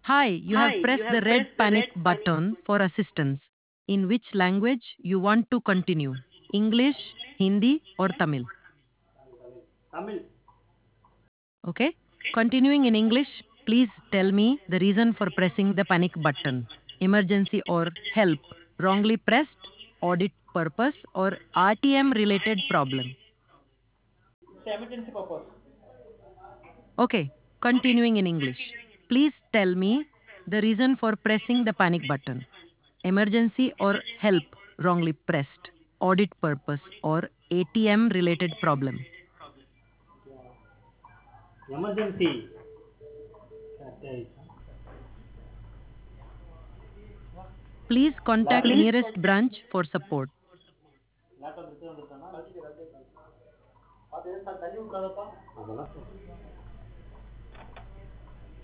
Hi, you have pressed the red panic button for assistance. In which language you want to continue? English, Hindi, or Tamil? Tamil. Okay? Continuing in English, please tell me the reason for pressing the panic button. Emergency or help, wrongly pressed, audit purpose, or RTM related problem. It's emergency purpose. Okay, continuing in English. Please tell me the reason for pressing the panic button. Emergency or help wrongly pressed, audit purpose, or ATM related problem. Emergency. Please contact nearest branch for support. Laptop எடுத்து வந்துட்டானா அது ஏன் sir தள்ளி விட்றாதப்பா அதெல்லாம்